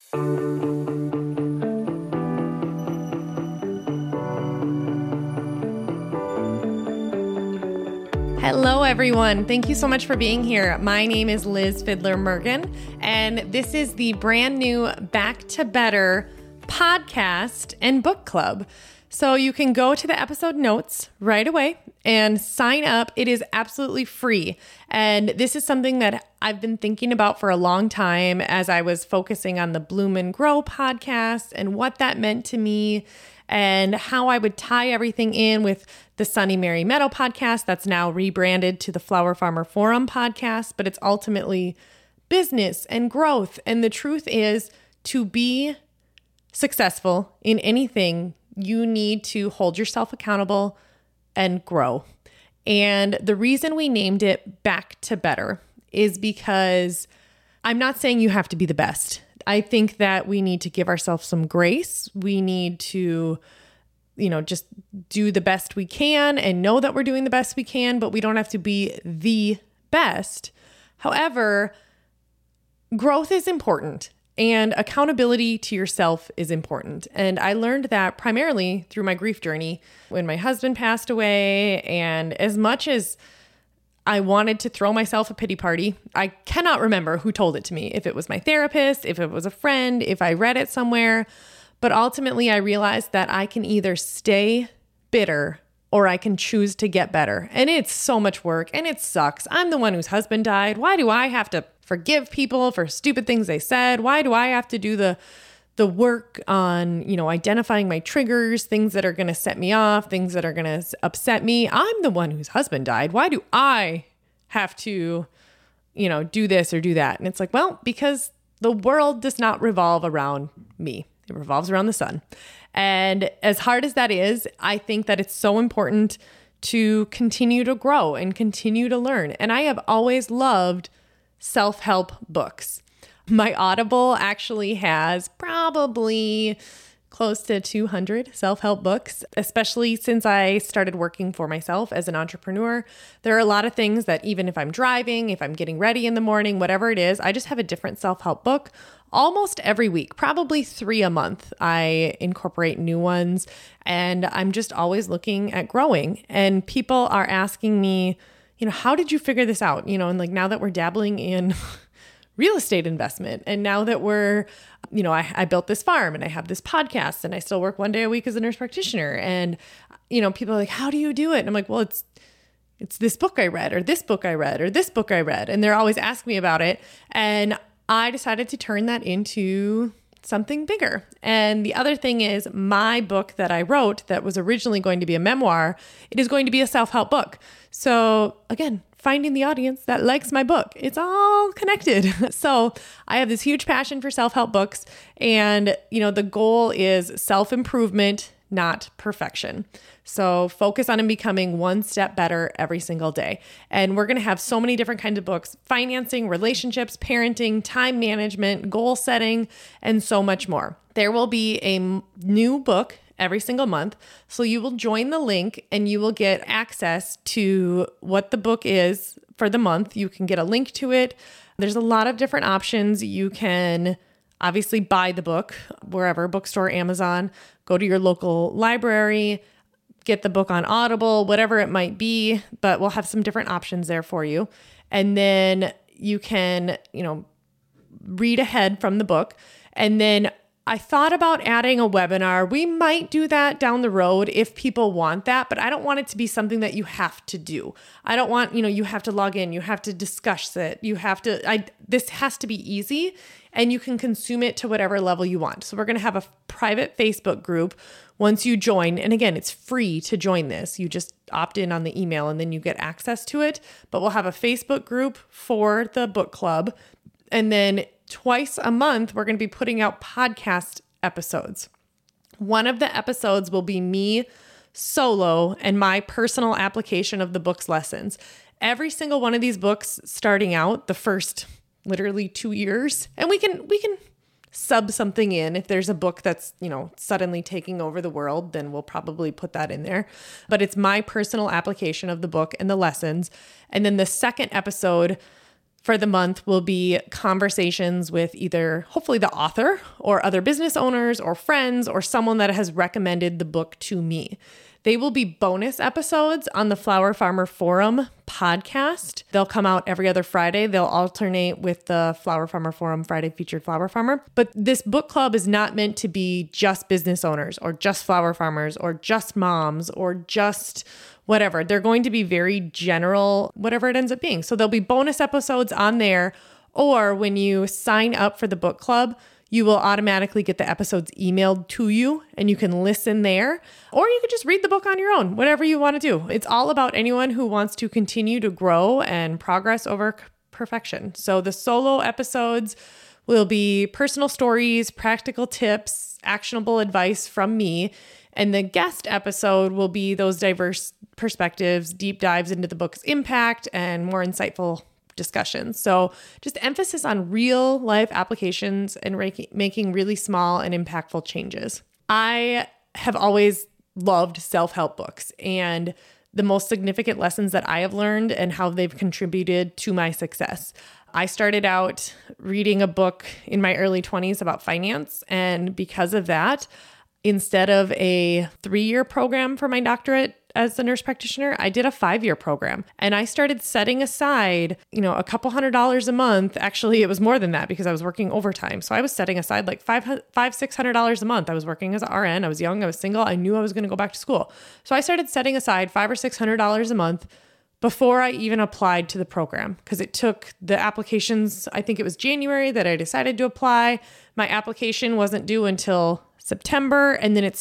Hello, everyone. Thank you so much for being here. My name is Liz Fidler-Mergen, and this is the brand new Back to Better podcast and book club. So you can go to the episode notes right away and sign up. It is absolutely free. And this is something that I've been thinking about for a long time as I was focusing on the Bloom and Grow podcast and what that meant to me and how I would tie everything in with the Sunny Mary Meadow podcast that's now rebranded to the Flower Farmer Forum podcast, but it's ultimately business and growth. And the truth is, to be successful in anything, you need to hold yourself accountable and grow. And the reason we named it Back to Better is because I'm not saying you have to be the best. I think that we need to give ourselves some grace. We need to, just do the best we can and know that we're doing the best we can, but we don't have to be the best. However, growth is important and accountability to yourself is important. And I learned that primarily through my grief journey when my husband passed away. And as much as I wanted to throw myself a pity party, I cannot remember who told it to me, if it was my therapist, if it was a friend, if I read it somewhere. But ultimately, I realized that I can either stay bitter or I can choose to get better. And it's so much work and it sucks. I'm the one whose husband died. Why do I have to forgive people for stupid things they said? Why do I have to do the work on, identifying my triggers, things that are going to set me off, things that are going to upset me? I'm the one whose husband died. Why do I have to, do this or do that? And it's like, well, because the world does not revolve around me. It revolves around the sun. And as hard as that is, I think that it's so important to continue to grow and continue to learn. And I have always loved self-help books. My Audible actually has probably close to 200 self-help books, especially since I started working for myself as an entrepreneur. There are a lot of things that even if I'm driving, if I'm getting ready in the morning, whatever it is, I just have a different self-help book almost every week, probably 3 a month. I incorporate new ones and I'm just always looking at growing. And people are asking me, how did you figure this out? And like now that we're dabbling in real estate investment. And now that we're, I built this farm and I have this podcast and I still work 1 day a week as a nurse practitioner. And, people are like, how do you do it? And I'm like, well, it's this book I read or this book I read or this book I read. And they're always asking me about it. And I decided to turn that into something bigger. And the other thing is my book that I wrote that was originally going to be a memoir, it is going to be a self-help book. So again, finding the audience that likes my book. It's all connected. So I have this huge passion for self-help books. And, the goal is self-improvement, not perfection. So focus on becoming one step better every single day. And we're going to have so many different kinds of books: financing, relationships, parenting, time management, goal setting, and so much more. There will be a new book every single month. So you will join the link and you will get access to what the book is for the month. You can get a link to it. There's a lot of different options. You can obviously buy the book wherever, bookstore, Amazon, go to your local library, get the book on Audible, whatever it might be, but we'll have some different options there for you. And then you can, read ahead from the book. And then I thought about adding a webinar. We might do that down the road if people want that, but I don't want it to be something that you have to do. I don't want, you have to log in, you have to discuss it, this has to be easy and you can consume it to whatever level you want. So we're going to have a private Facebook group once you join. And again, it's free to join this. You just opt in on the email and then you get access to it. But we'll have a Facebook group for the book club. And then twice a month, we're going to be putting out podcast episodes. One of the episodes will be me solo and my personal application of the book's lessons. Every single one of these books starting out, the first literally 2 years, and we can sub something in. If there's a book that's, suddenly taking over the world, then we'll probably put that in there. But it's my personal application of the book and the lessons. And then the second episode for the month will be conversations with either hopefully the author or other business owners or friends or someone that has recommended the book to me. They will be bonus episodes on the Flower Farmer Forum podcast. They'll come out every other Friday. They'll alternate with the Flower Farmer Forum Friday featured Flower Farmer. But this book club is not meant to be just business owners or just flower farmers or just moms or just whatever. They're going to be very general, whatever it ends up being. So there'll be bonus episodes on there, or when you sign up for the book club, you will automatically get the episodes emailed to you and you can listen there, or you could just read the book on your own, whatever you want to do. It's all about anyone who wants to continue to grow and progress over perfection. So the solo episodes will be personal stories, practical tips, actionable advice from me. And the guest episode will be those diverse perspectives, deep dives into the book's impact, and more insightful discussions. So just emphasis on real life applications and making really small and impactful changes. I have always loved self-help books and the most significant lessons that I have learned and how they've contributed to my success. I started out reading a book in my early 20s about finance, and because of that, instead of a 3-year program for my doctorate as a nurse practitioner, I did a 5-year program, and I started setting aside, a couple $100 a month. Actually, it was more than that because I was working overtime. So I was setting aside like $600 a month. I was working as an RN. I was young. I was single. I knew I was going to go back to school. So I started setting aside $500 or $600 a month before I even applied to the program, because it took the applications. I think it was January that I decided to apply. My application wasn't due until September, and then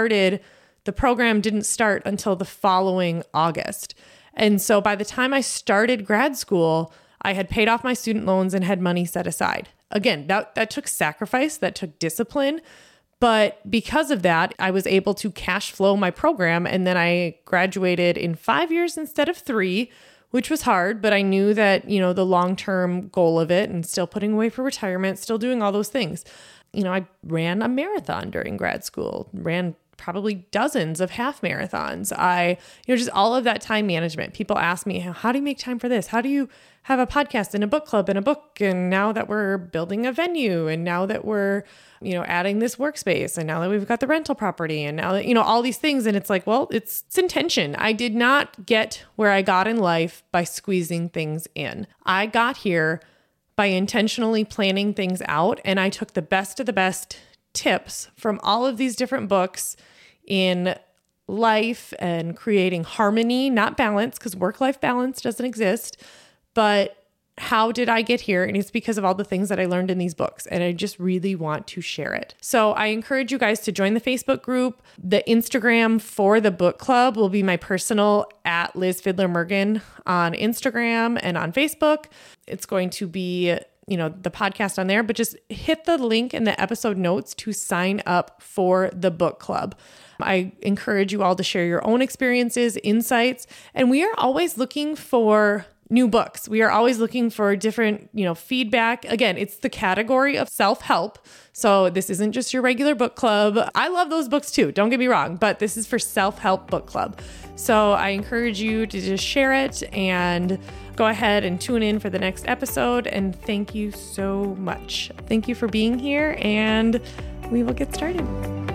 the program didn't start until the following August. And so by the time I started grad school, I had paid off my student loans and had money set aside. Again, that took sacrifice, that took discipline. But because of that, I was able to cash flow my program. And then I graduated in 5 years instead of 3, which was hard. But I knew that, the long-term goal of it, and still putting away for retirement, still doing all those things. I ran a marathon during grad school, ran probably dozens of half marathons. Just all of that time management. People ask me, how do you make time for this? How do you have a podcast and a book club and a book? And now that we're building a venue, and now that we're, adding this workspace, and now that we've got the rental property, and now that, all these things. And it's like, well, it's intention. I did not get where I got in life by squeezing things in. I got here by intentionally planning things out. And I took the best of the best tips from all of these different books in life and creating harmony, not balance, because work-life balance doesn't exist. But how did I get here? And it's because of all the things that I learned in these books. And I just really want to share it. So I encourage you guys to join the Facebook group. The Instagram for the book club will be my personal @LizFidlerMergen on Instagram and on Facebook. It's going to be, the podcast on there, but just hit the link in the episode notes to sign up for the book club. I encourage you all to share your own experiences, insights, and we are always looking for new books. We are always looking for different, feedback. Again, it's the category of self-help. So this isn't just your regular book club. I love those books too, don't get me wrong, but this is for self-help book club. So I encourage you to just share it and go ahead and tune in for the next episode. And thank you so much. Thank you for being here, and we will get started.